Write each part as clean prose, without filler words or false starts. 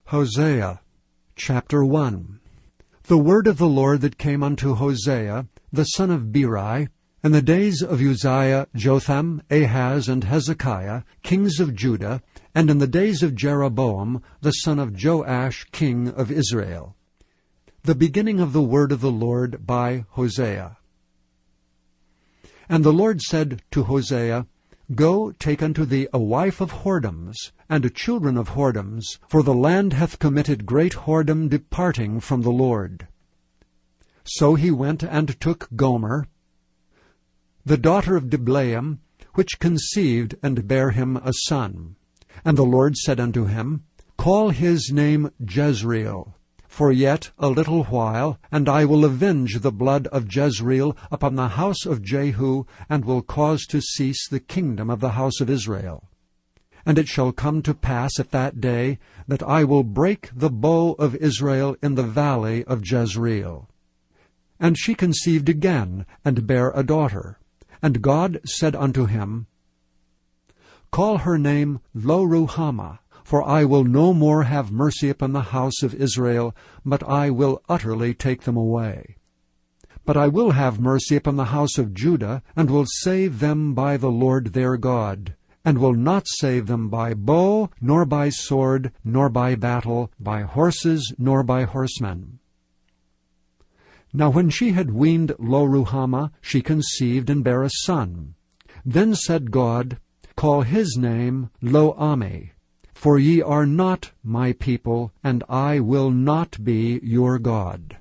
Hosea chapter 1. The word of the Lord that came unto Hosea, the son of Beeri, in the days of Uzziah, Jotham, Ahaz, and Hezekiah, kings of Judah, and in the days of Jeroboam, the son of Joash, king of Israel. The beginning of the word of the Lord by Hosea. And the Lord said to Hosea, Go, take unto thee a wife of whoredoms, and children of whoredoms, for the land hath committed great whoredom, departing from the Lord. So he went and took Gomer, the daughter of Diblaim, which conceived and bare him a son. And the Lord said unto him, Call his name Jezreel, for yet a little while, and I will avenge the blood of Jezreel upon the house of Jehu, and will cause to cease the kingdom of the house of Israel. And it shall come to pass at that day, that I will break the bow of Israel in the valley of Jezreel. And she conceived again, and bare a daughter. And God said unto him, Call her name Lo-ruhamah, for I will no more have mercy upon the house of Israel, but I will utterly take them away. But I will have mercy upon the house of Judah, and will save them by the Lord their God, and will not save them by bow, nor by sword, nor by battle, by horses, nor by horsemen. Now when she had weaned Lo-ruhamah, she conceived and bare a son. Then said God, Call his name Lo-ammi, for ye are not my people, and I will not be your God.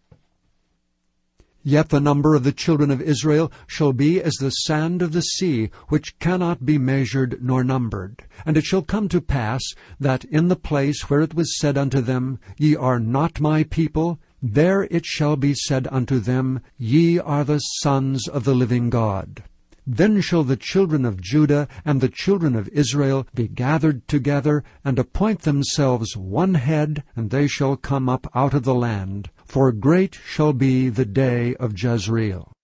Yet the number of the children of Israel shall be as the sand of the sea, which cannot be measured nor numbered. And it shall come to pass, that in the place where it was said unto them, Ye are not my people, there it shall be said unto them, Ye are the sons of the living God. Then shall the children of Judah and the children of Israel be gathered together, and appoint themselves one head, and they shall come up out of the land. For great shall be the day of Jezreel.